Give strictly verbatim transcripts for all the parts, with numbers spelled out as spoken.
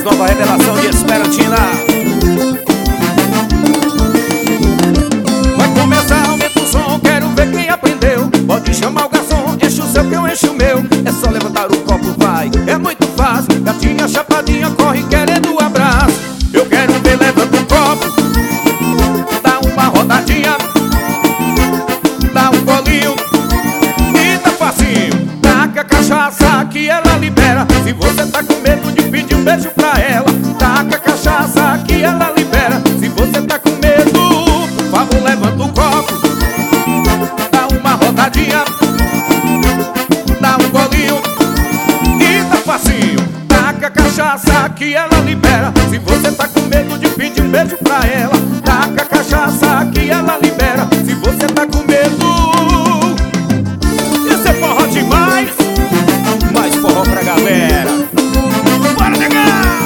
mais nova revelação de Esperantina. Vai começar, aumenta o som, quero ver quem aprendeu. Pode chamar o garçom, enche o seu que eu encho o meu. É só levantar o copo, vai, é muito fácil. Gatinha chapadinha corre querendo um abraço. Eu quero ver, levanta o copo, dá uma rodadinha, dá um golinho e tá facinho. Taca a cachaça que ela libera. Se você tá com medo de pedir um beijo pra ela, taca a cachaça que ela libera. Se você tá com medo, por favor, levanta o copo, dá uma rodadinha, dá um golinho e tá facinho. Taca a cachaça que ela libera. Se você tá com medo de pedir um beijo pra ela, taca a cachaça que ela libera. Se você tá com medo, isso é forró demais. Mais forró pra galera. Bora negar!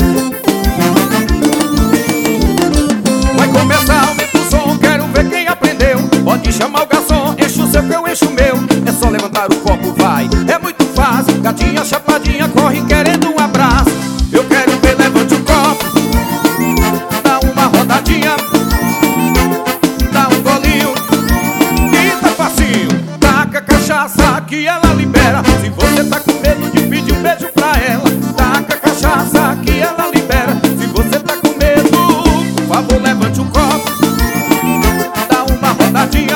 Vai começar, aumenta o som, quero ver quem aprendeu. Pode chamar o garçom, enche o seu que eu encho o meu. É só levantar o copo, vai, é muito fácil. Gatinha chapadinha corre querendo um abraço. Eu quero ver, levante o copo, dá uma rodadinha, dá um golinho e tá facinho. Taca a cachaça que ela libera. Se você tá com medo de pedir um beijo pra ela, taca a cachaça que ela libera. Se você tá com medo, por favor, levante o copo, dá uma rodadinha,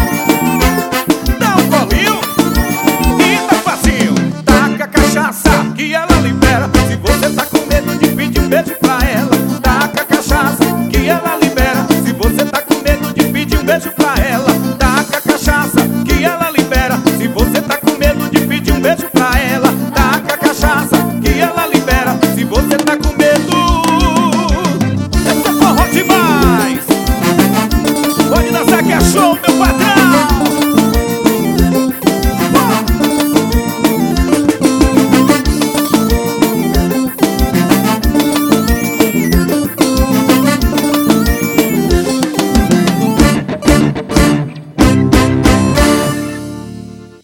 dá um golinho e tá facinho. Taca a cachaça que ela libera. Se você tá com medo de pedir um beijo pra ela, taca a cachaça que ela libera. Se você tá com medo de pedir um beijo pra ela, taca a cachaça que ela libera. Se você tá com medo de pedir um beijo pra ela, taca a cachaça que ela libera. Se você tá com medo, essa é forró demais. Pode dançar que é show, meu patrão.